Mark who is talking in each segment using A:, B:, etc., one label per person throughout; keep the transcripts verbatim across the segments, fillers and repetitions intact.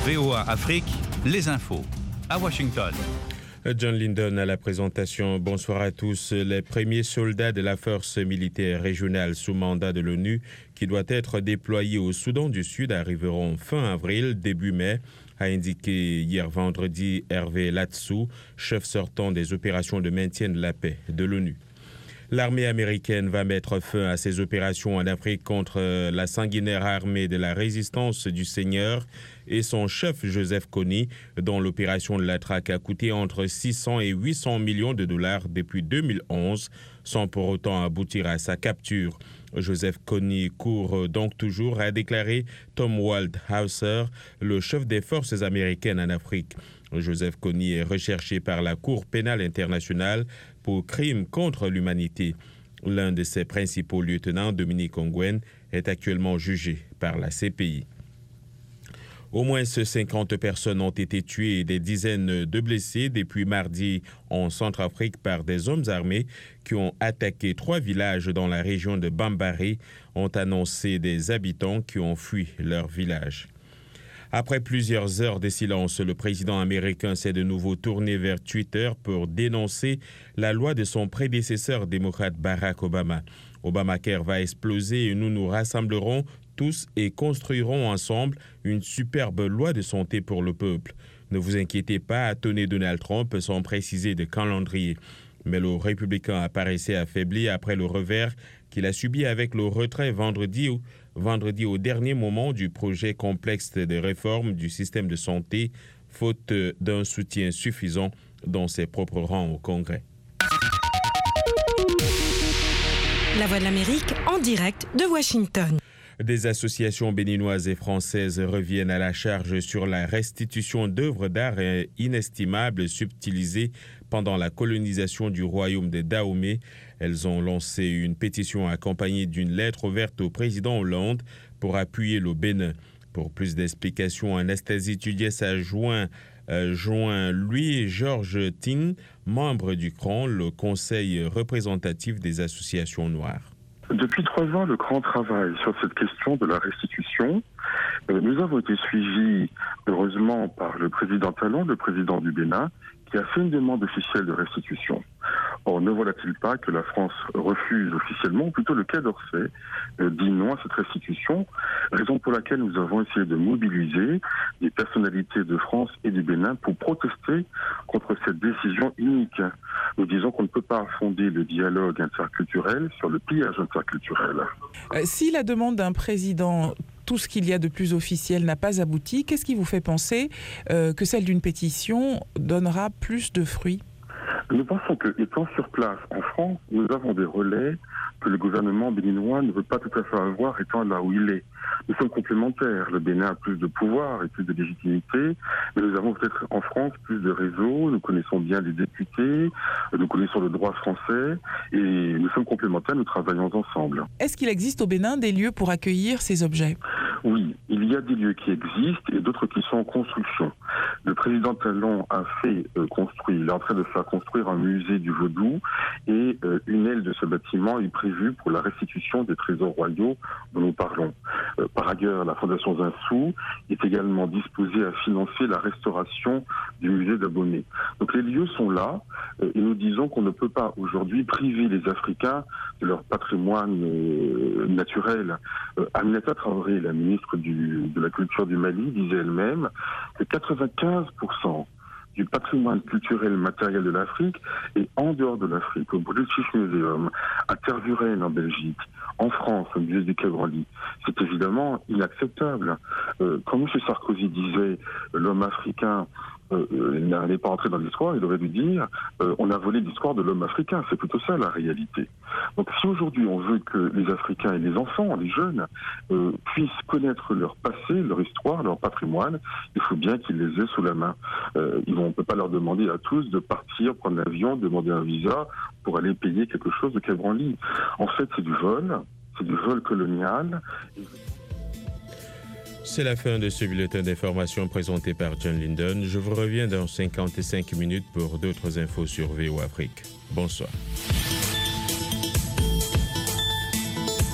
A: V O A Afrique, les infos, à Washington.
B: John Lyndon à la présentation. Bonsoir à tous. Les premiers soldats de la force militaire régionale sous mandat de l'ONU qui doit être déployée au Soudan du Sud arriveront fin avril, début mai, a indiqué hier vendredi Hervé Latsou, chef sortant des opérations de maintien de la paix de l'ONU. L'armée américaine va mettre fin à ses opérations en Afrique contre la sanguinaire armée de la résistance du Seigneur et son chef Joseph Kony, dont l'opération de la traque a coûté entre six cents et huit cents millions de dollars depuis deux mille onze, sans pour autant aboutir à sa capture. Joseph Kony court donc toujours, a déclaré Tom Waldhauser, le chef des forces américaines en Afrique. Joseph Kony est recherché par la Cour pénale internationale pour crimes contre l'humanité. L'un de ses principaux lieutenants, Dominique Ongwen, est actuellement jugé par la C P I. Au moins cinquante personnes ont été tuées et des dizaines de blessés depuis mardi en Centrafrique par des hommes armés qui ont attaqué trois villages dans la région de Bambari, ont annoncé des habitants qui ont fui leur village. Après plusieurs heures de silence, le président américain s'est de nouveau tourné vers Twitter pour dénoncer la loi de son prédécesseur démocrate Barack Obama. Obamacare va exploser et nous nous rassemblerons tous et construirons ensemble une superbe loi de santé pour le peuple. Ne vous inquiétez pas, a tonné Donald Trump sans préciser de calendrier. Mais le républicain apparaissait affaibli après le revers qu'il a subi avec le retrait vendredi, vendredi au dernier moment du projet complexe de réforme du système de santé, faute d'un soutien suffisant dans ses propres rangs au Congrès.
C: La Voix de l'Amérique en direct de Washington.
B: Des associations béninoises et françaises reviennent à la charge sur la restitution d'œuvres d'art inestimables subtilisées pendant la colonisation du royaume de Dahomey. Elles ont lancé une pétition accompagnée d'une lettre ouverte au président Hollande pour appuyer le Bénin. Pour plus d'explications, Anastasie Tudiès a joint, euh, joint Louis-Georges Tin, membre du C R A N, le conseil représentatif des associations noires.
D: Depuis trois ans, le C R A N travaille sur cette question de la restitution. Nous avons été suivis, heureusement, par le président Talon, le président du Bénin, qui a fait une demande officielle de restitution. Or, ne voilà-t-il pas que la France refuse officiellement, ou plutôt le Quai d'Orsay euh, dit non à cette restitution, raison pour laquelle nous avons essayé de mobiliser des personnalités de France et du Bénin pour protester contre cette décision inique. Nous disons qu'on ne peut pas fonder le dialogue interculturel sur le pillage interculturel.
E: Euh, si la demande d'un président, tout ce qu'il y a de plus officiel n'a pas abouti, qu'est-ce qui vous fait penser euh, que celle d'une pétition donnera plus de fruits ?
D: Nous pensons que, étant sur place en France, nous avons des relais que le gouvernement béninois ne veut pas tout à fait avoir étant là où il est. Nous sommes complémentaires. Le Bénin a plus de pouvoir et plus de légitimité, mais nous avons peut-être en France plus de réseaux, nous connaissons bien les députés, nous connaissons le droit français, et nous sommes complémentaires, nous travaillons ensemble.
E: Est-ce qu'il existe au Bénin des lieux pour accueillir ces objets ?
D: Oui, il y a des lieux qui existent et d'autres qui sont en construction. Le président Talon a fait euh, construire, il est en train de faire construire un musée du vaudou et euh, une aile de ce bâtiment est prévue pour la restitution des trésors royaux dont nous parlons. Euh, par ailleurs, la Fondation Zinsou est également disposée à financer la restauration du musée d'Abomey. Donc les lieux sont là euh, et nous disons qu'on ne peut pas aujourd'hui priver les Africains de leur patrimoine euh, naturel. Euh, Aminata Traoré, la ministre du, de la Culture du Mali, disait elle-même que quatre-vingt-quinze pour cent du patrimoine culturel et matériel de l'Afrique est en dehors de l'Afrique, au British Museum, à Tervuren en Belgique, en France, au musée du Quai Branly. C'est évidemment inacceptable. Euh, quand M. Sarkozy disait euh, l'homme africain Euh, euh, n'allait pas entrer dans l'histoire, il aurait dû dire euh, on a volé l'histoire de l'homme africain. C'est plutôt ça la réalité. Donc si aujourd'hui on veut que les Africains et les enfants, les jeunes, euh, puissent connaître leur passé, leur histoire, leur patrimoine, il faut bien qu'ils les aient sous la main. Euh, ils vont, on ne peut pas leur demander à tous de partir, prendre l'avion, demander un visa pour aller payer quelque chose de Quai Branly. En fait, c'est du vol, c'est du vol colonial.
B: C'est la fin de ce bulletin d'information présenté par John Lyndon. Je vous reviens dans cinquante-cinq minutes pour d'autres infos sur V O A Afrique. Bonsoir.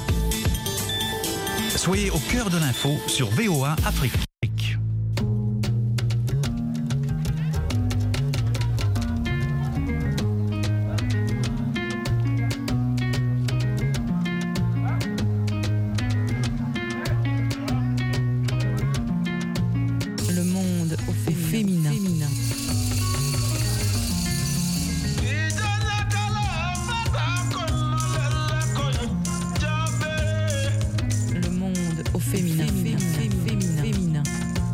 A: Soyez au cœur de l'info sur V O A Afrique.
C: monde au féminin. féminin. Le monde au féminin. féminin. féminin. féminin.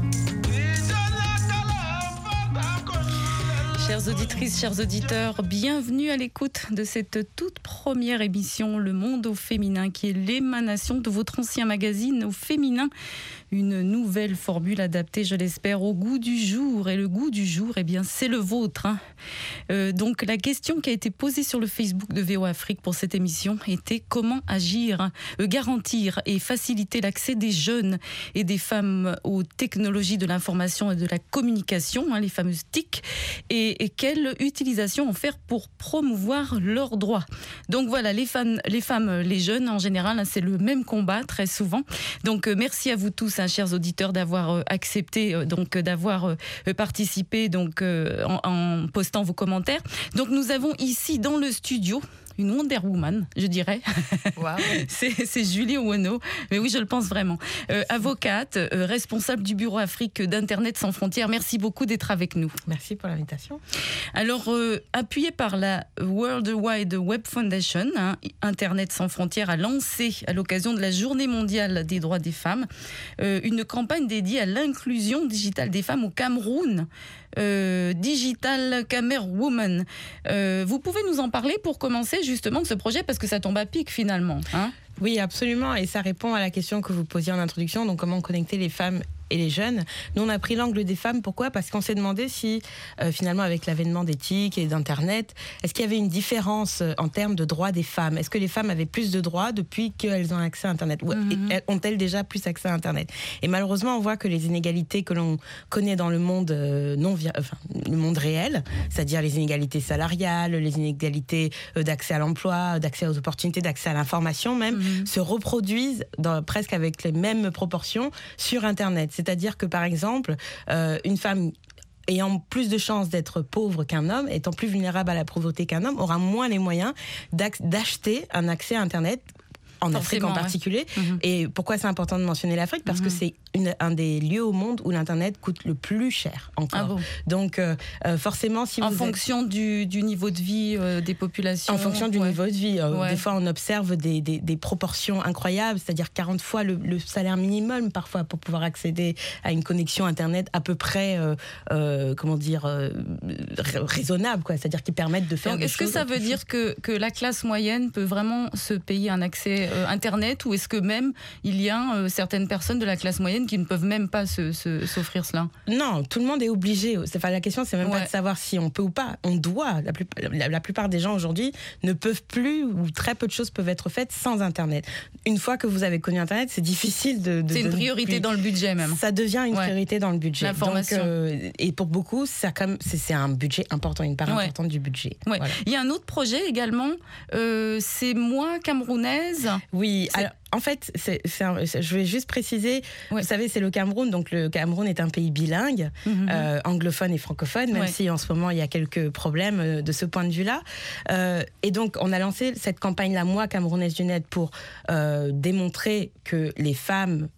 C: Chères auditrices, chers auditeurs, bienvenue à l'écoute de cette toute première émission Le Monde au féminin, qui est l'émanation de votre ancien magazine au féminin. Une nouvelle formule adaptée, je l'espère, au goût du jour. Et le goût du jour, eh bien, c'est le vôtre. Hein. Euh, donc, la question qui a été posée sur le Facebook de V O A Afrique pour cette émission était comment agir, hein, euh, garantir et faciliter l'accès des jeunes et des femmes aux technologies de l'information et de la communication, hein, les fameuses T I C, et, et quelle utilisation en faire pour promouvoir leurs droits. Donc voilà, les, fans, les femmes, les jeunes en général, hein, c'est le même combat très souvent. Donc, euh, merci à vous tous. Hein, chers auditeurs, d'avoir euh, accepté, euh, donc euh, d'avoir euh, participé, donc euh, en, en postant vos commentaires. Donc nous avons ici dans le studio une Wonder Woman, je dirais. Wow. c'est, c'est Julie Owono, mais oui, je le pense vraiment. Euh, avocate, euh, responsable du bureau Afrique d'Internet sans frontières. Merci beaucoup d'être avec nous.
F: Merci pour l'invitation.
C: Alors, euh, appuyé par la World Wide Web Foundation, hein, Internet sans frontières a lancé, à l'occasion de la Journée mondiale des droits des femmes, euh, une campagne dédiée à l'inclusion digitale des femmes au Cameroun. Euh, Digital Camer Woman. Euh, vous pouvez nous en parler pour commencer justement de ce projet, parce que ça tombe à pic finalement, hein ?
F: Oui, absolument, et ça répond à la question que vous posiez en introduction, donc comment connecter les femmes et les jeunes. Nous, on a pris l'angle des femmes. Pourquoi ? Parce qu'on s'est demandé si, euh, finalement, avec l'avènement des T I C et d'Internet, est-ce qu'il y avait une différence euh, en termes de droits des femmes ? Est-ce que les femmes avaient plus de droits depuis qu'elles ont accès à Internet ? Ou mm-hmm. ont-elles déjà plus accès à Internet ? Et malheureusement, on voit que les inégalités que l'on connaît dans le monde, euh, non via, enfin, le monde réel, c'est-à-dire les inégalités salariales, les inégalités euh, d'accès à l'emploi, d'accès aux opportunités, d'accès à l'information même, mm-hmm. se reproduisent dans, presque avec les mêmes proportions sur Internet. C'est-à-dire que, par exemple, euh, une femme ayant plus de chances d'être pauvre qu'un homme, étant plus vulnérable à la pauvreté qu'un homme, aura moins les moyens d'acheter un accès à Internet, en Afrique en particulier. Ouais. Mmh. Et pourquoi c'est important de mentionner l'Afrique ? Parce mmh. que c'est une, un des lieux au monde où l'Internet coûte le plus cher encore. Ah bon ? Donc euh, forcément, si
C: en
F: vous
C: fonction êtes... du, du niveau de vie euh, des populations.
F: En fonction du ouais. niveau de vie. Euh, ouais. Des fois, on observe des, des, des proportions incroyables, c'est-à-dire quarante fois le, le salaire minimum parfois pour pouvoir accéder à une connexion Internet à peu près, euh, euh, comment dire, euh, raisonnable, quoi. C'est-à-dire qui permettent de faire.
C: Donc,
F: des
C: est-ce
F: choses.
C: que ça veut dire que, que la classe moyenne peut vraiment se payer un accès Euh, Internet, ou est-ce que même il y a euh, certaines personnes de la classe moyenne qui ne peuvent même pas se, se, s'offrir cela ?
F: Non, tout le monde est obligé. Enfin, la question, c'est même ouais. pas de savoir si on peut ou pas. On doit. La, plus, la, la plupart des gens aujourd'hui ne peuvent plus, ou très peu de choses peuvent être faites sans Internet. Une fois que vous avez connu Internet, c'est difficile de... de
C: c'est une priorité plus. Dans le budget même.
F: Ça devient une ouais. priorité dans le budget.
C: L'information.
F: Donc, euh, et pour beaucoup, ça, comme, c'est, c'est un budget important, une part ouais. importante du budget.
C: Ouais.
F: Voilà.
C: Il y a un autre projet également, euh, c'est Moi Camerounaise.
F: Oui, c'est... alors... En fait, c'est, c'est un, je vais juste préciser, ouais. vous savez, c'est le Cameroun, donc le Cameroun est un pays bilingue, mm-hmm. euh, anglophone et francophone, même ouais. si en ce moment il y a quelques problèmes de ce point de vue-là. Euh, et donc, on a lancé cette campagne-là, Moi, Camerounaise du Net, pour euh, démontrer que les femmes...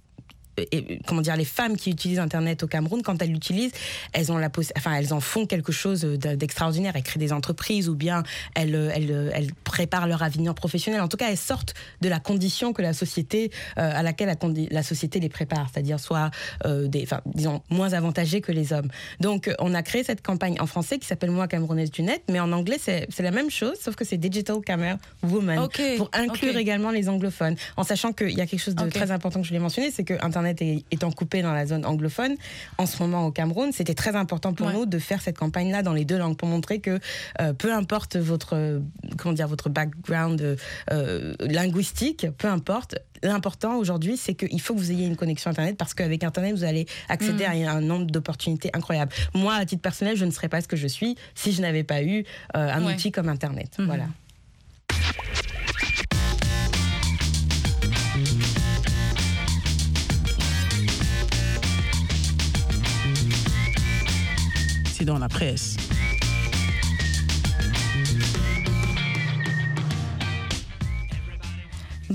F: Et, comment dire, les femmes qui utilisent Internet au Cameroun, quand elles l'utilisent, elles ont la poss- enfin, elles en font quelque chose d'extraordinaire. Elles créent des entreprises, ou bien elles, elles, elles préparent leur avenir professionnel. En tout cas, elles sortent de la condition que la société, euh, à laquelle la, condi- la société les prépare, c'est-à-dire soit, euh, des, enfin, disons, moins avantagées que les hommes. Donc, on a créé cette campagne en français qui s'appelle Moi Camerounaise du Net, mais en anglais, c'est, c'est la même chose, sauf que c'est Digital Camer Woman, okay. pour inclure okay. également les anglophones, en sachant qu'il y a quelque chose de okay. très important que je voulais mentionner, c'est que Internet est, étant coupé dans la zone anglophone, en ce moment au Cameroun, c'était très important pour ouais. nous de faire cette campagne-là dans les deux langues, pour montrer que euh, peu importe votre, euh, comment dire, votre background euh, linguistique, peu importe, l'important aujourd'hui, c'est qu'il faut que vous ayez une connexion Internet, parce qu'avec Internet, vous allez accéder mmh. à un nombre d'opportunités incroyables. Moi, à titre personnel, je ne serais pas ce que je suis si je n'avais pas eu euh, un ouais. outil comme Internet. Mmh. Voilà.
E: Dans la presse.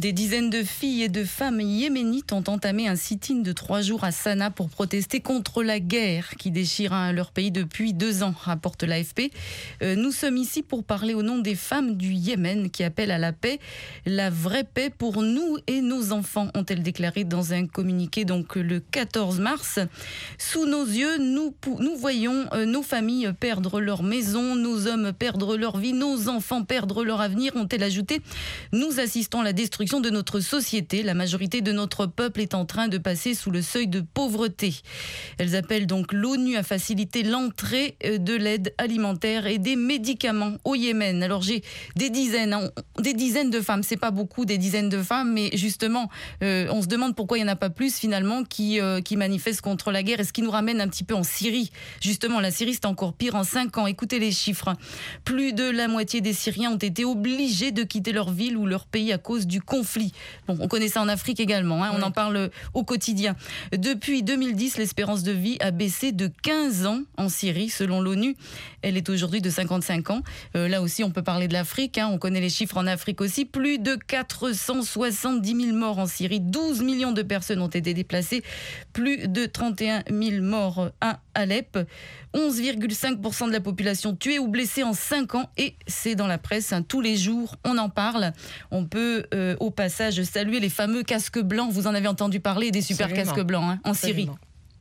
C: Des dizaines de filles et de femmes yéménites ont entamé un sit-in de trois jours à Sanaa pour protester contre la guerre qui déchire leur pays depuis deux ans, rapporte l'A F P. Euh, nous sommes ici pour parler au nom des femmes du Yémen qui appellent à la paix, la vraie paix pour nous et nos enfants, ont-elles déclaré dans un communiqué donc le quatorze mars. Sous nos yeux, nous, nous voyons euh, nos familles perdre leur maison, nos hommes perdre leur vie, nos enfants perdre leur avenir, ont-elles ajouté. Nous assistons à la destruction de notre société. La majorité de notre peuple est en train de passer sous le seuil de pauvreté. Elles appellent donc l'ONU à faciliter l'entrée de l'aide alimentaire et des médicaments au Yémen. Alors j'ai des dizaines, hein, des dizaines de femmes, c'est pas beaucoup, des dizaines de femmes, mais justement, euh, on se demande pourquoi il n'y en a pas plus finalement qui, euh, qui manifestent contre la guerre. Et ce qui nous ramène un petit peu en Syrie. Justement, la Syrie, c'est encore pire en cinq ans. Écoutez les chiffres. Plus de la moitié des Syriens ont été obligés de quitter leur ville ou leur pays à cause du conflit. Bon, on connaît ça en Afrique également, hein, on oui. en parle au quotidien. Depuis deux mille dix, l'espérance de vie a baissé de quinze ans en Syrie, selon l'ONU. Elle est aujourd'hui de cinquante-cinq ans. Euh, là aussi, on peut parler de l'Afrique, hein, on connaît les chiffres en Afrique aussi. Plus de quatre cent soixante-dix mille morts en Syrie, douze millions de personnes ont été déplacées, plus de trente et un mille morts à Alep, onze virgule cinq pour cent de la population tuée ou blessée en cinq ans, et c'est dans la presse, hein, tous les jours, on en parle. On peut euh, au passage saluer les fameux casques blancs, vous en avez entendu parler, des super Absolument. casques blancs hein, en Absolument. Syrie.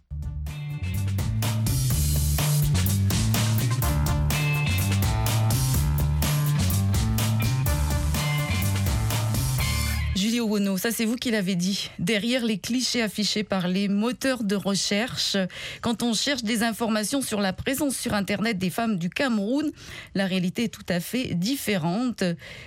C: Julie Owono, ça c'est vous qui l'avez dit. Derrière les clichés affichés par les moteurs de recherche, quand on cherche des informations sur la présence sur Internet des femmes du Cameroun, la réalité est tout à fait différente.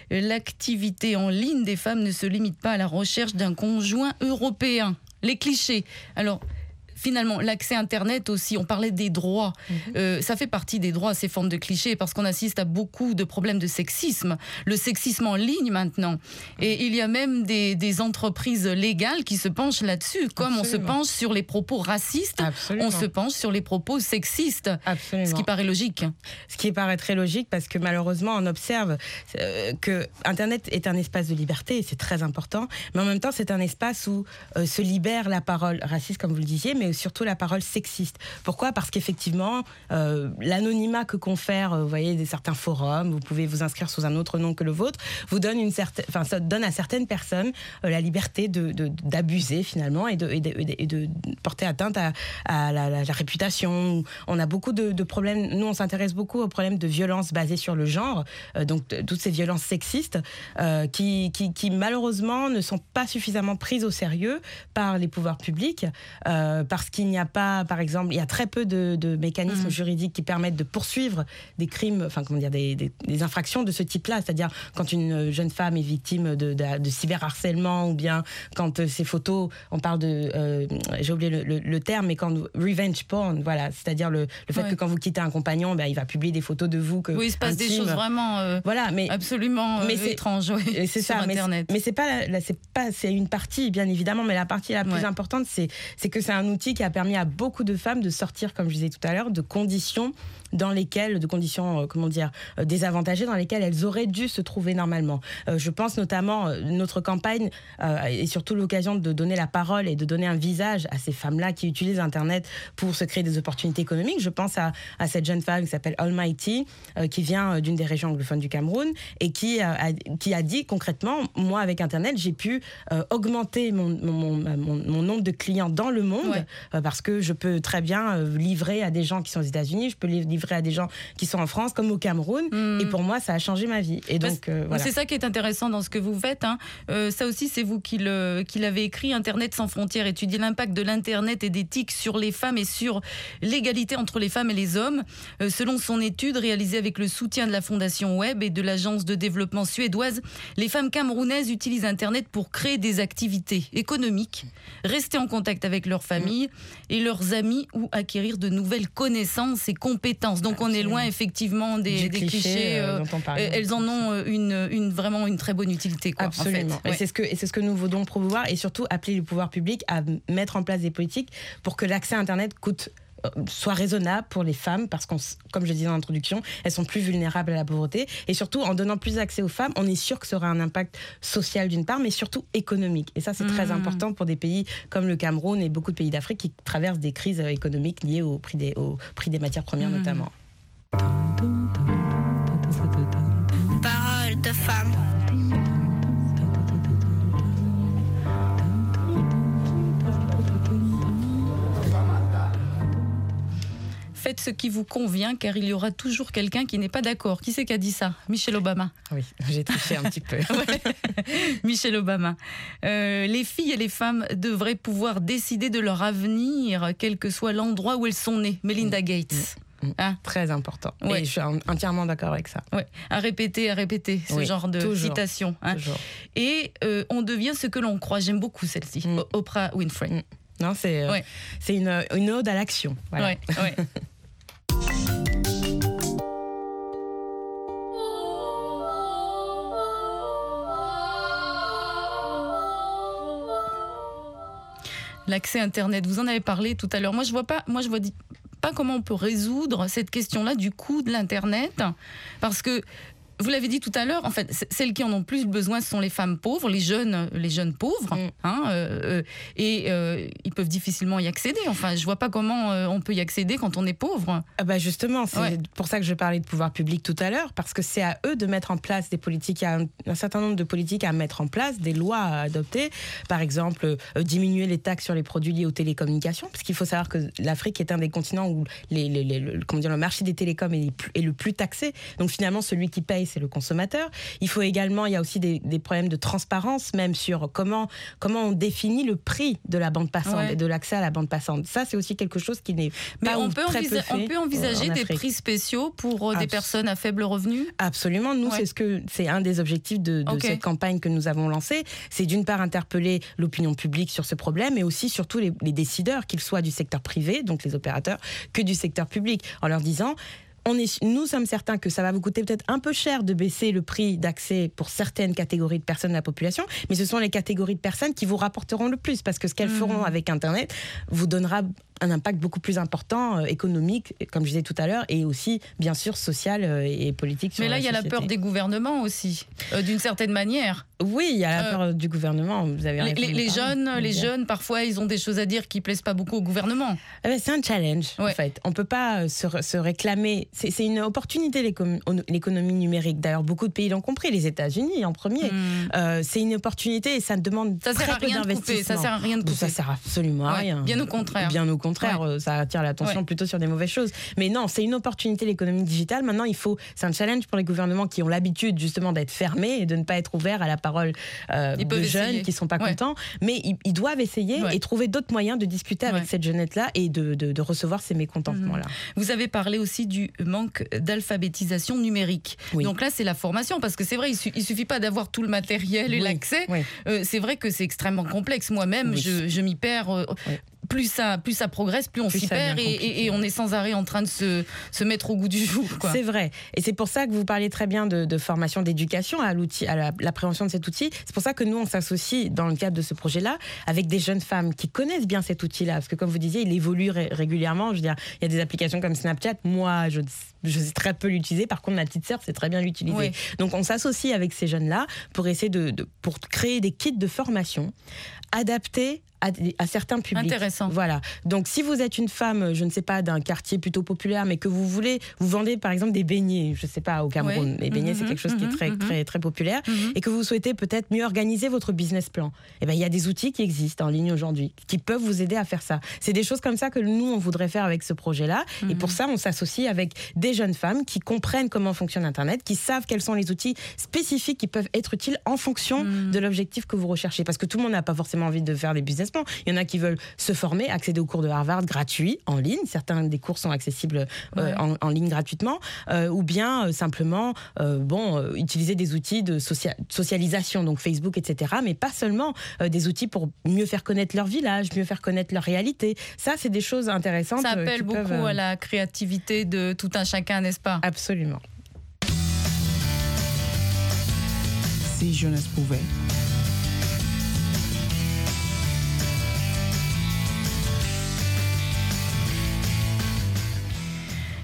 C: L'activité en ligne des femmes ne se limite pas à la recherche d'un conjoint européen. Les clichés. Alors, finalement, l'accès Internet aussi, on parlait des droits. Mmh. Euh, ça fait partie des droits, ces formes de clichés, parce qu'on assiste à beaucoup de problèmes de sexisme. Le sexisme en ligne maintenant. Et il y a même des, des entreprises légales qui se penchent là-dessus. Comme Absolument. on se penche sur les propos racistes, Absolument. on se penche sur les propos sexistes. Absolument. Ce qui paraît logique.
F: Ce qui paraît très logique, parce que malheureusement, on observe euh, que Internet est un espace de liberté, c'est très important, mais en même temps, c'est un espace où euh, se libère la parole raciste, comme vous le disiez, mais surtout la parole sexiste. Pourquoi ? Parce qu'effectivement, euh, l'anonymat que confère, euh, vous voyez, des certains forums, vous pouvez vous inscrire sous un autre nom que le vôtre, vous donne une certaine, enfin, ça donne à certaines personnes euh, la liberté de, de, d'abuser finalement et de, et de, et de porter atteinte à, à la, la, la réputation. On a beaucoup de, de problèmes. Nous, on s'intéresse beaucoup aux problèmes de violences basées sur le genre, euh, donc de, toutes ces violences sexistes euh, qui, qui, qui malheureusement ne sont pas suffisamment prises au sérieux par les pouvoirs publics. Euh, parce qu'il n'y a pas, par exemple, il y a très peu de, de mécanismes mmh. juridiques qui permettent de poursuivre des crimes, enfin comment dire, des, des, des infractions de ce type-là. C'est-à-dire quand une jeune femme est victime de, de, de cyberharcèlement, ou bien quand euh, ces photos, on parle de, euh, j'ai oublié le, le, le terme, mais quand revenge porn, voilà, c'est-à-dire le, le fait ouais. que quand vous quittez un compagnon, ben, il va publier des photos de vous que
C: oui, il se passe
F: intime.
C: des choses vraiment, euh, voilà, mais absolument euh, mais c'est, étranges, ouais,
F: c'est
C: sur
F: ça,
C: Internet.
F: Mais, mais c'est pas, la, la, c'est pas, c'est une partie bien évidemment, mais la partie la plus ouais. importante, c'est, c'est que c'est un outil qui a permis à beaucoup de femmes de sortir, comme je disais tout à l'heure, de conditions dans lesquelles, de conditions, euh, comment dire, euh, désavantagées dans lesquelles elles auraient dû se trouver normalement. Euh, je pense notamment, euh, notre campagne euh, est surtout l'occasion de donner la parole et de donner un visage à ces femmes-là qui utilisent Internet pour se créer des opportunités économiques. Je pense à, à cette jeune femme qui s'appelle Almighty, euh, qui vient euh, d'une des régions anglophones du Cameroun et qui, euh, a, qui a dit concrètement, moi avec Internet, j'ai pu euh, augmenter mon, mon, mon, mon nombre de clients dans le monde ouais. euh, parce que je peux très bien euh, livrer à des gens qui sont aux États-Unis, je peux livrer à des gens qui sont en France comme au Cameroun mmh. et pour moi ça a changé ma vie et donc euh, voilà.
C: C'est ça qui est intéressant dans ce que vous faites hein. euh, ça aussi c'est vous qui, le, qui l'avez écrit, Internet sans frontières, étudier l'impact de l'Internet et des T I C sur les femmes et sur l'égalité entre les femmes et les hommes. Euh, selon son étude réalisée avec le soutien de la Fondation Web et de l'agence de développement suédoise, les femmes camerounaises utilisent Internet pour créer des activités économiques, rester en contact avec leur famille mmh. et leurs amis ou acquérir de nouvelles connaissances et compétences. Donc on est loin effectivement des, des clichés. clichés euh, dont on parle. Elles en ont une, une, vraiment une très bonne utilité. Quoi,
F: Absolument. En fait. ouais. et, c'est ce que, et c'est ce que nous voulons promouvoir et surtout appeler le pouvoir public à mettre en place des politiques pour que l'accès à Internet coûte soit raisonnable pour les femmes, parce qu'on, comme je disais dans l'introduction, elles sont plus vulnérables à la pauvreté. Et surtout, en donnant plus d'accès aux femmes, on est sûr que ça aura un impact social d'une part, mais surtout économique. Et ça, c'est mmh. très important pour des pays comme le Cameroun et beaucoup de pays d'Afrique qui traversent des crises économiques liées au prix des, au prix des matières premières mmh. notamment.
G: Parole de femme.
C: Faites ce qui vous convient, car il y aura toujours quelqu'un qui n'est pas d'accord. Qui c'est qui a dit ça ? Michelle Obama.
F: Oui, j'ai triché un petit peu.
C: Michelle Obama. Euh, les filles et les femmes devraient pouvoir décider de leur avenir, quel que soit l'endroit où elles sont nées. Melinda Gates.
F: Mmh. Hein? Très important. Ouais. Et je suis entièrement d'accord avec ça.
C: Ouais. À répéter, à répéter, ce oui, genre de toujours, citation. Hein? Toujours. Et euh, on devient ce que l'on croit. J'aime beaucoup celle-ci. Mmh. Oprah Winfrey. Mmh.
F: Non, c'est, euh, ouais. c'est une, une ode à l'action. Voilà.
C: Ouais, ouais. L'accès Internet, vous en avez parlé tout à l'heure. Moi, je vois pas, moi, je vois pas comment on peut résoudre cette question-là du coût de l'Internet, parce que vous l'avez dit tout à l'heure, en fait, celles qui en ont plus besoin, ce sont les femmes pauvres, les jeunes, les jeunes pauvres, mm. hein, euh, et euh, ils peuvent difficilement y accéder. Enfin, je vois pas comment euh, on peut y accéder quand on est pauvre.
F: Ah bah justement, c'est ouais. pour ça que je parlais de pouvoir public tout à l'heure, parce que c'est à eux de mettre en place des politiques, un, un certain nombre de politiques à mettre en place, des lois à adopter. Par exemple, euh, diminuer les taxes sur les produits liés aux télécommunications, parce qu'il faut savoir que l'Afrique est un des continents où les, les, les, le, comment dire, le marché des télécoms est, est le plus taxé. Donc finalement, celui qui paye, c'est le consommateur. Il faut également, il y a aussi des, des problèmes de transparence, même sur comment, comment on définit le prix de la bande passante ouais. et de l'accès à la bande passante. Ça, c'est aussi quelque chose qui n'est
C: Mais
F: pas
C: on
F: ou
C: peut
F: très
C: envisa-
F: peu fait
C: on peut envisager
F: euh,
C: des prix spéciaux pour euh, des personnes à faible revenu ?
F: Absolument. Nous, ouais. c'est, ce que, c'est un des objectifs de, de okay. cette campagne que nous avons lancée. C'est d'une part interpeller l'opinion publique sur ce problème, et aussi surtout les, les décideurs, qu'ils soient du secteur privé, donc les opérateurs, que du secteur public, en leur disant... On est, nous sommes certains que ça va vous coûter peut-être un peu cher de baisser le prix d'accès pour certaines catégories de personnes de la population, mais ce sont les catégories de personnes qui vous rapporteront le plus, parce que ce qu'elles mmh. feront avec Internet vous donnera un impact beaucoup plus important, euh, économique, comme je disais tout à l'heure, et aussi, bien sûr, social euh, et politique. Sur
C: mais là,
F: il
C: y a la peur des gouvernements aussi, euh, d'une certaine manière.
F: Oui, il y a la peur euh, du gouvernement, vous avez raison.
C: Les, les, jeunes, les jeunes, parfois, ils ont des choses à dire qui ne plaisent pas beaucoup au gouvernement.
F: Eh ben, c'est un challenge, ouais. en fait. On ne peut pas se, se réclamer. C'est, c'est une opportunité, l'économie, l'économie numérique. D'ailleurs, beaucoup de pays l'ont compris, les États-Unis en premier. Mm. Euh, c'est une opportunité et ça demande
C: ça
F: très
C: sert à
F: peu
C: rien
F: d'investissement.
C: De couper, ça sert à rien de couper.
F: Ça sert absolument à
C: ouais,
F: rien.
C: Bien au contraire.
F: Bien au contraire, ouais. ça attire l'attention ouais. plutôt sur des mauvaises choses. Mais non, c'est une opportunité, l'économie digitale. Maintenant, il faut, c'est un challenge pour les gouvernements qui ont l'habitude justement d'être fermés et de ne pas être ouverts à la parole euh, de jeunes essayer. qui ne sont pas ouais. contents. Mais ils, ils doivent essayer ouais. et trouver d'autres moyens de discuter ouais. avec cette jeunesse-là et de, de, de recevoir ces mécontentements-là.
C: Mmh. Vous avez parlé aussi du manque d'alphabétisation numérique. Oui. Donc là, c'est la formation, parce que c'est vrai, il ne suffit pas d'avoir tout le matériel et oui. l'accès. Oui. Euh, c'est vrai que c'est extrêmement complexe. Moi-même, oui. je, je m'y perds. Euh, oui. Plus ça, plus ça progresse, plus on plus s'y perd et, et, et on est sans arrêt en train de se, se mettre au goût du jour. Quoi.
F: C'est vrai. Et c'est pour ça que vous parlez très bien de, de formation, d'éducation à, l'outil, à la, l'appréhension de cet outil. C'est pour ça que nous, on s'associe dans le cadre de ce projet-là avec des jeunes femmes qui connaissent bien cet outil-là. Parce que comme vous disiez, il évolue ré- régulièrement. Je veux dire, il y a des applications comme Snapchat. Moi, je, je sais très peu l'utiliser. Par contre, ma petite sœur sait très bien l'utiliser. Oui. Donc, on s'associe avec ces jeunes-là pour essayer de, de pour créer des kits de formation adaptés À, à certains publics.
C: Intéressant.
F: Voilà. Donc, si vous êtes une femme, je ne sais pas, d'un quartier plutôt populaire, mais que vous voulez, vous vendez par exemple des beignets, je ne sais pas, au Cameroun, ouais. les beignets, mmh, c'est quelque chose mmh, qui est très, mmh. très, très populaire, mmh. et que vous souhaitez peut-être mieux organiser votre business plan, eh ben, il y a des outils qui existent en ligne aujourd'hui, qui peuvent vous aider à faire ça. C'est des choses comme ça que nous, on voudrait faire avec ce projet-là, mmh. et pour ça, on s'associe avec des jeunes femmes qui comprennent comment fonctionne Internet, qui savent quels sont les outils spécifiques qui peuvent être utiles en fonction mmh. de l'objectif que vous recherchez. Parce que tout le monde n'a pas forcément envie de faire des business plans. Il y en a qui veulent se former, accéder aux cours de Harvard gratuits, en ligne. Certains des cours sont accessibles euh, ouais. en, en ligne gratuitement. Euh, ou bien euh, simplement euh, bon, euh, utiliser des outils de socia- socialisation, donc Facebook, et cetera. Mais pas seulement euh, des outils pour mieux faire connaître leur village, mieux faire connaître leur réalité. Ça, c'est des choses intéressantes.
C: Ça appelle
F: euh,
C: beaucoup
F: peuvent, euh...
C: à la créativité de tout un chacun, n'est-ce pas ?
F: Absolument.
E: Si jeunesse pouvait.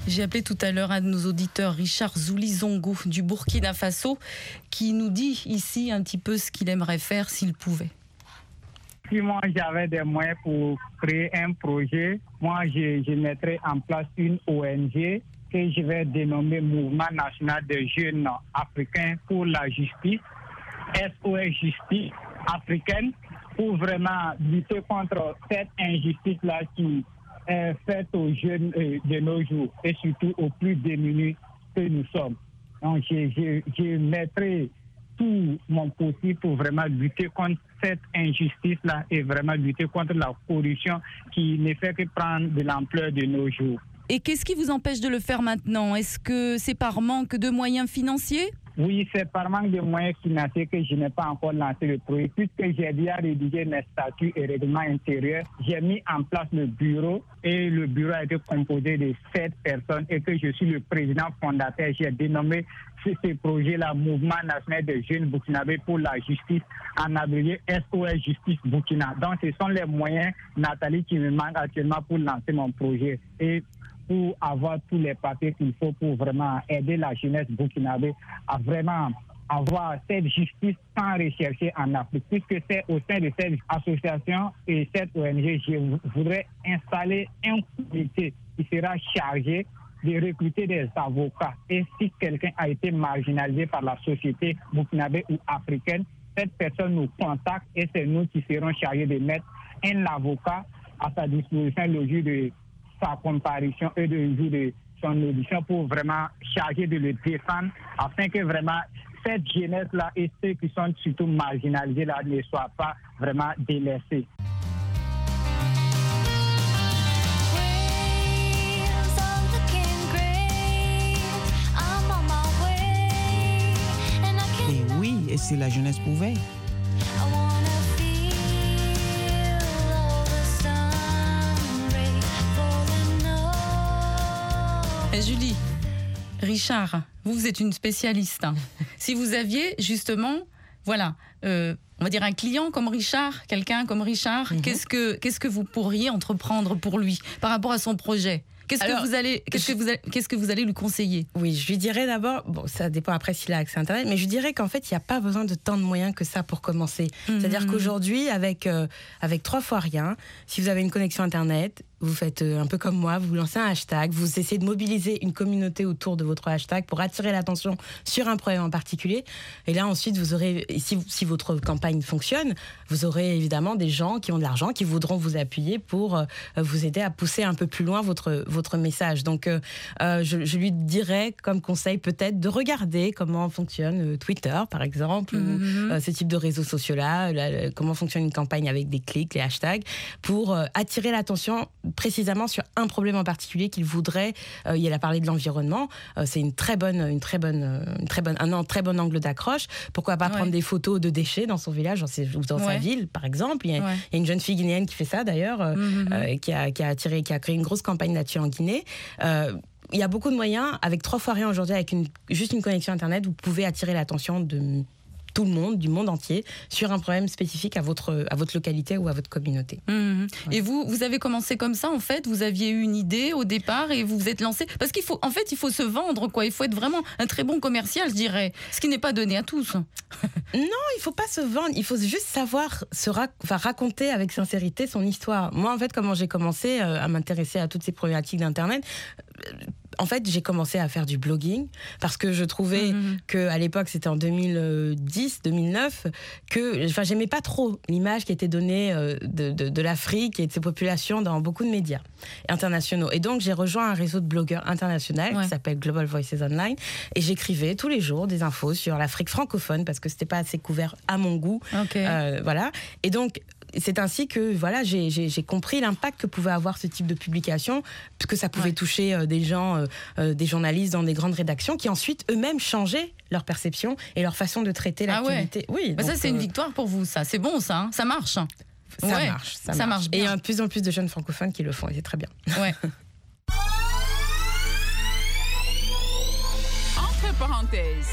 C: J'ai appelé tout à l'heure un de nos auditeurs, Richard Zouli-Zongo du Burkina Faso, qui nous dit ici un petit peu ce qu'il aimerait faire s'il pouvait.
G: Si moi j'avais des moyens pour créer un projet, moi je, je mettrais en place une O N G que je vais dénommer Mouvement National des Jeunes Africains pour la Justice, S O S Justice Africaine, pour vraiment lutter contre cette injustice-là qui est faite aux jeunes de nos jours et surtout aux plus démunis que nous sommes. Donc je, je, je mettrai tout mon possible pour vraiment lutter contre cette injustice-là et vraiment lutter contre la corruption qui ne fait que prendre de l'ampleur de nos jours.
C: Et qu'est-ce qui vous empêche de le faire maintenant? Est-ce que c'est par manque de moyens financiers?
G: Oui, c'est par manque de moyens financiers que je n'ai pas encore lancé le projet. Puisque j'ai déjà rédigé mes statuts et règlements intérieurs, j'ai mis en place le bureau et le bureau a été composé de sept personnes et que je suis le président fondateur. J'ai dénommé ce, ce projet-là Mouvement National des Jeunes Burkinabés pour la Justice, en abrégé S O S Justice Burkina. Donc ce sont les moyens, Nathalie, qui me manquent actuellement pour lancer mon projet et pour avoir tous les papiers qu'il faut pour vraiment aider la jeunesse burkinabé à vraiment avoir cette justice sans rechercher en Afrique. Puisque c'est au sein de cette association et cette O N G, je voudrais installer un comité qui sera chargé de recruter des avocats. Et si quelqu'un a été marginalisé par la société burkinabé ou africaine, cette personne nous contacte et c'est nous qui serons chargés de mettre un avocat à sa disposition le jour de sa comparution et de jour de son audition pour vraiment charger de le défendre afin que vraiment cette jeunesse-là et ceux qui sont surtout marginalisés là ne soient pas vraiment délaissés.
H: Et oui, et si la jeunesse pouvait.
C: Et Julie, Richard, vous, vous êtes une spécialiste. Hein. Si vous aviez justement, voilà, euh, on va dire un client comme Richard, quelqu'un comme Richard, mm-hmm. qu'est-ce que, qu'est-ce que vous pourriez entreprendre pour lui par rapport à son projet ? Qu'est-ce Alors, que vous allez, qu'est-ce je... que vous allez, qu'est-ce que vous allez lui conseiller?
F: Oui, je lui dirais d'abord, bon, ça dépend après s'il a accès à Internet, mais je lui dirais qu'en fait, il n'y a pas besoin de tant de moyens que ça pour commencer. Mm-hmm. C'est-à-dire qu'aujourd'hui, avec euh, avec trois fois rien, si vous avez une connexion Internet, vous faites euh, un peu comme moi, vous lancez un hashtag, vous essayez de mobiliser une communauté autour de votre hashtag pour attirer l'attention sur un problème en particulier. Et là, ensuite, vous aurez, si, si votre campagne fonctionne, vous aurez évidemment des gens qui ont de l'argent, qui voudront vous appuyer pour euh, vous aider à pousser un peu plus loin votre votre message. Donc, euh, euh, je, je lui dirais comme conseil peut-être de regarder comment fonctionne euh, Twitter, par exemple, mm-hmm. ou euh, ce type de réseaux sociaux-là, là, là, comment fonctionne une campagne avec des clics, les hashtags, pour euh, attirer l'attention précisément sur un problème en particulier qu'il voudrait. Euh, il a parlé de l'environnement. Euh, c'est une très bonne, une très bonne, une très bonne, un, un très bon angle d'accroche. Pourquoi pas ouais. prendre des photos de déchets dans son village, dans, dans ouais. sa ville, par exemple. Il y, a, ouais. il y a une jeune fille guinéenne qui fait ça d'ailleurs, euh, mm-hmm. euh, qui a, qui a attiré, qui a créé une grosse campagne là-dessus en Guinée. Euh, il y a beaucoup de moyens. Avec trois fois rien aujourd'hui, avec une, juste une connexion Internet, vous pouvez attirer l'attention de tout le monde, du monde entier, sur un problème spécifique à votre, à votre localité ou à votre communauté.
C: Mmh. Ouais. Et vous, vous avez commencé comme ça, en fait? Vous aviez eu une idée au départ et vous vous êtes lancé? Parce qu'il faut, en fait, il faut se vendre, quoi. Il faut être vraiment un très bon commercial, je dirais. Ce qui n'est pas donné à tous.
F: Non, il ne faut pas se vendre. Il faut juste savoir se ra- enfin, raconter avec sincérité son histoire. Moi, en fait, comment j'ai commencé euh, à m'intéresser à toutes ces problématiques d'Internet, euh, en fait, j'ai commencé à faire du blogging parce que je trouvais mmh. qu'à l'époque, c'était en deux mille dix, deux mille neuf, que enfin, j'aimais pas trop l'image qui était donnée de, de, de l'Afrique et de ses populations dans beaucoup de médias internationaux. Et donc, j'ai rejoint un réseau de blogueurs international ouais. qui s'appelle Global Voices Online et j'écrivais tous les jours des infos sur l'Afrique francophone parce que c'était pas assez couvert à mon goût.
C: Okay.
F: Euh, voilà. Et donc, c'est ainsi que voilà, j'ai, j'ai, j'ai compris l'impact que pouvait avoir ce type de publication, puisque ça pouvait ouais. toucher euh, des gens, euh, euh, des journalistes dans des grandes rédactions, qui ensuite eux-mêmes changeaient leur perception et leur façon de traiter l'actualité.
C: Ah ouais. Oui, bah donc, ça c'est euh... une victoire pour vous, ça. C'est bon, ça, hein. Ça marche. Ça
F: ouais. marche, ça,
C: ça
F: marche.
C: marche bien.
F: Et il y a de plus en plus de jeunes francophones qui le font, et c'est très bien.
C: Ouais.
I: Entre parenthèses.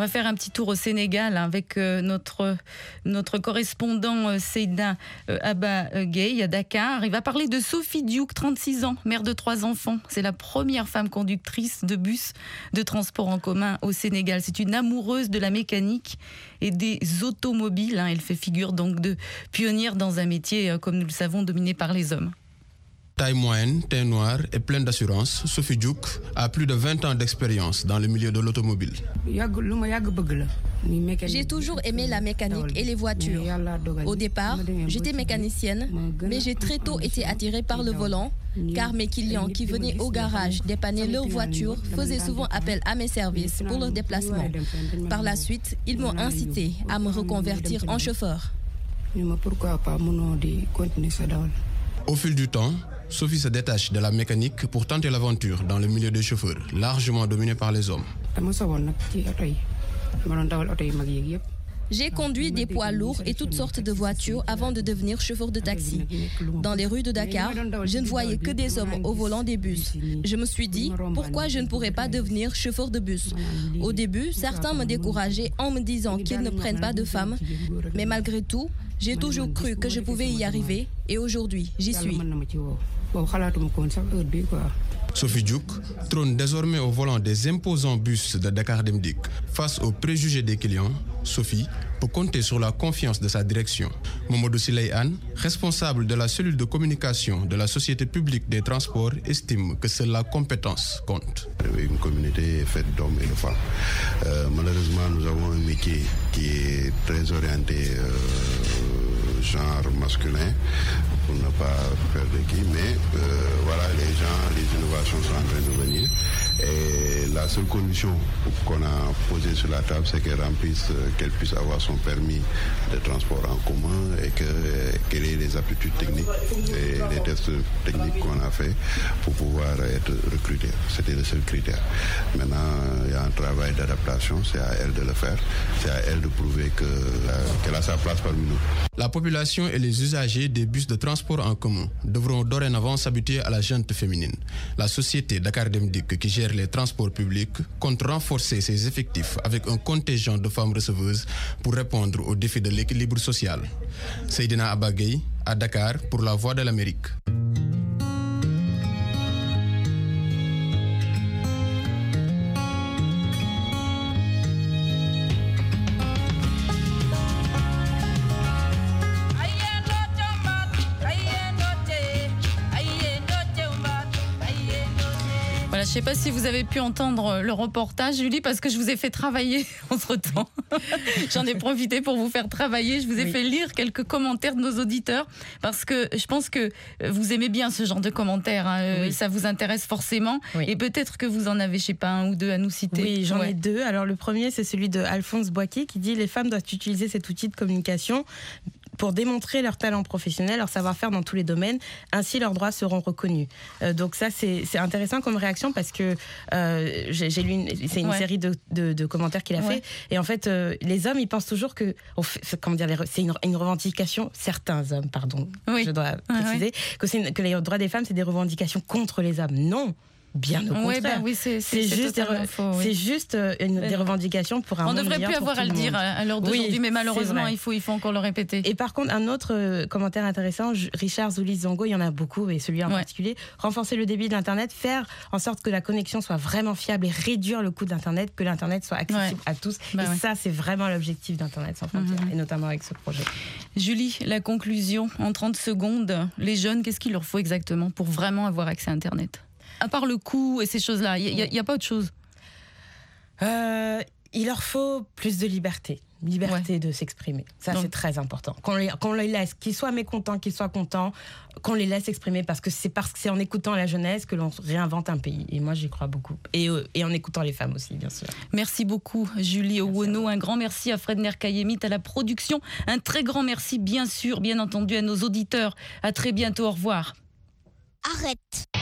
C: va faire un petit tour au Sénégal avec euh, notre, notre correspondant euh, Seydina euh, Abba euh, Gueye à Dakar. Il va parler de Sophie Diouk, trente-six ans, mère de trois enfants. C'est la première femme conductrice de bus de transport en commun au Sénégal. C'est une amoureuse de la mécanique et des automobiles. Hein. Elle fait figure donc de pionnière dans un métier, euh, comme nous le savons, dominé par les hommes.
I: Taille moyenne, teint noir et pleine d'assurance, Sophie Diouk a plus de vingt ans d'expérience dans le milieu de l'automobile.
J: J'ai toujours aimé la mécanique et les voitures. Au départ, j'étais mécanicienne, mais j'ai très tôt été attirée par le volant, car mes clients qui venaient au garage dépanner leur voiture faisaient souvent appel à mes services pour leur déplacement. Par la suite, ils m'ont incité à me reconvertir en chauffeur.
I: Au fil du temps, Sophie se détache de la mécanique pour tenter l'aventure dans le milieu des chauffeurs, largement dominé par les hommes.
J: J'ai conduit des poids lourds et toutes sortes de voitures avant de devenir chauffeur de taxi. Dans les rues de Dakar, je ne voyais que des hommes au volant des bus. Je me suis dit, pourquoi je ne pourrais pas devenir chauffeur de bus? Au début, certains me décourageaient en me disant qu'ils ne prennent pas de femmes. Mais malgré tout, j'ai toujours cru que je pouvais y arriver et aujourd'hui, j'y suis.
I: Sophie Diouk trône désormais au volant des imposants bus de Dakar Dem Dikk. Face aux préjugés des clients, Sophie peut compter sur la confiance de sa direction. Mamadou Siley Anne, responsable de la cellule de communication de la Société publique des transports, estime que seule la compétence compte.
K: Une communauté est faite d'hommes et de femmes. Euh, malheureusement, nous avons un métier qui est très orienté euh, genre masculin, pour ne pas faire de qui, mais euh, voilà, les gens, les innovations sont en train de venir. Et la seule condition qu'on a posée sur la table, c'est qu'elle remplisse, qu'elle puisse avoir son permis de transport en commun et qu'elle ait les aptitudes techniques et les tests techniques qu'on a fait pour pouvoir être recrutée. C'était le seul critère. Maintenant, il y a un travail d'adaptation, c'est à elle de le faire, c'est à elle de prouver que, qu'elle a sa place parmi nous.
I: La population et les usagers des bus de transport en commun devront dorénavant s'habituer à la junte féminine. La société Dakar Dem Dikk, qui gère les transports publics, compte renforcer ses effectifs avec un contingent de femmes receveuses pour répondre aux défis de l'équilibre social. Seydina Abba Gueye à Dakar pour la Voix de l'Amérique.
C: Je ne sais pas si vous avez pu entendre le reportage, Julie, parce que je vous ai fait travailler entre-temps. J'en ai profité pour vous faire travailler. Je vous ai oui. fait lire quelques commentaires de nos auditeurs, parce que je pense que vous aimez bien ce genre de commentaires. Hein. Oui. Ça vous intéresse forcément. Oui. Et peut-être que vous en avez, je ne sais pas, un ou deux à nous citer.
F: Oui, j'en ouais. ai deux. Alors le premier, c'est celui de Alphonse Boisquier qui dit « Les femmes doivent utiliser cet outil de communication pour démontrer leur talent professionnel, leur savoir-faire dans tous les domaines. Ainsi, leurs droits seront reconnus. Euh, » Donc ça, c'est, c'est intéressant comme réaction parce que euh, j'ai, j'ai lu une, c'est une ouais. série de, de, de commentaires qu'il a ouais. fait. Et en fait, euh, les hommes, ils pensent toujours que fait, comment dire, c'est une, une revendication, certains hommes, pardon, oui. je dois préciser, ouais. que, c'est, que les droits des femmes, c'est des revendications contre les hommes. Non. Bien au
C: ouais,
F: contraire.
C: Ben oui, c'est, c'est,
F: c'est,
C: c'est,
F: juste, re-
C: faux, oui.
F: c'est juste une, des revendications pour un
C: On
F: monde
C: devrait
F: bien
C: plus
F: pour
C: avoir à le dire à l'heure d'aujourd'hui, oui, mais malheureusement, il faut, il faut encore le répéter.
F: Et par contre, un autre euh, commentaire intéressant, Richard Zoulis-Zongo, il y en a beaucoup, et celui en ouais. particulier, renforcer le débit de l'Internet, faire en sorte que la connexion soit vraiment fiable et réduire le coût d'Internet, que l'Internet soit accessible ouais. à tous. Bah et ouais. ça, c'est vraiment l'objectif d'Internet sans frontières, mm-hmm. et notamment avec ce projet.
C: Julie, la conclusion en trente secondes. Les jeunes, qu'est-ce qu'il leur faut exactement pour vraiment avoir accès à Internet ? À part le coût et ces choses-là, il n'y a, a pas autre chose.
F: euh, Il leur faut plus de liberté. Liberté ouais. de s'exprimer. Ça, donc, c'est très important. Qu'on les, qu'on les laisse, qu'ils soient mécontents, qu'ils soient contents, qu'on les laisse exprimer, parce que c'est parce que c'est en écoutant la jeunesse que l'on réinvente un pays. Et moi, j'y crois beaucoup. Et, euh, et en écoutant les femmes aussi, bien sûr.
C: Merci beaucoup, Julie Owono. Un grand merci à Fred Nerkayemit à la production. Un très grand merci, bien sûr, bien entendu, à nos auditeurs. À très bientôt. Au revoir.
L: Arrête.